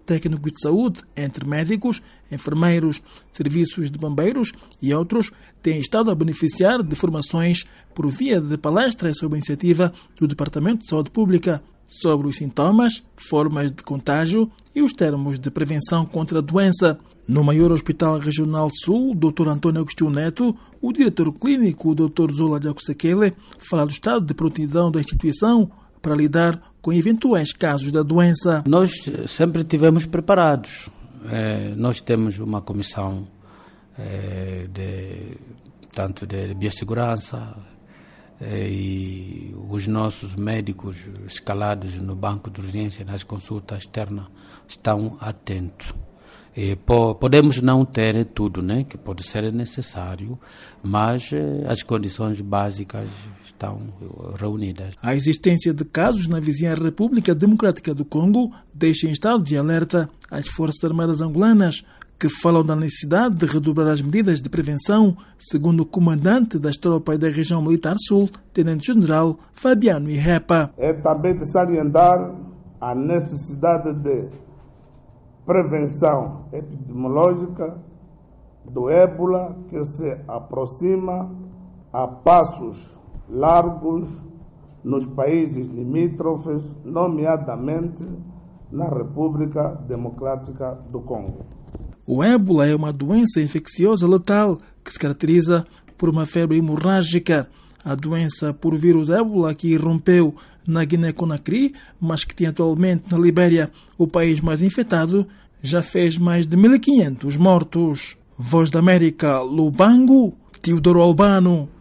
técnicos de saúde, entre médicos, enfermeiros, serviços de bombeiros e outros, têm estado a beneficiar de formações por via de palestras sob a iniciativa do Departamento de Saúde Pública sobre os sintomas, formas de contágio e os termos de prevenção contra a doença. No maior Hospital Regional Sul, Dr. António Agostinho Neto, o diretor clínico, Dr. Zola Diacosekele, fala do estado de prontidão da instituição para lidar com eventuais casos da doença. Nós sempre estivemos preparados. Nós temos uma comissão tanto de biossegurança, e os nossos médicos escalados no banco de urgência, nas consultas externas, estão atentos. Podemos não ter tudo, né, que pode ser necessário, mas as condições básicas estão reunidas. A existência de casos na vizinha República Democrática do Congo deixa em estado de alerta as Forças Armadas angolanas, que falam da necessidade de redobrar as medidas de prevenção, segundo o comandante das tropas da região militar sul, Tenente-General Fabiano Irepa. É também de salientar a necessidade de prevenção epidemiológica do ébola, que se aproxima a passos largos nos países limítrofes, nomeadamente na República Democrática do Congo. O ébola é uma doença infecciosa letal que se caracteriza por uma febre hemorrágica. A doença por vírus ébola que irrompeu na Guiné-Conakry, mas que tem atualmente na Libéria o país mais infectado, já fez mais de 1.500 mortos. Voz da América, Lubango, Teodoro Albano.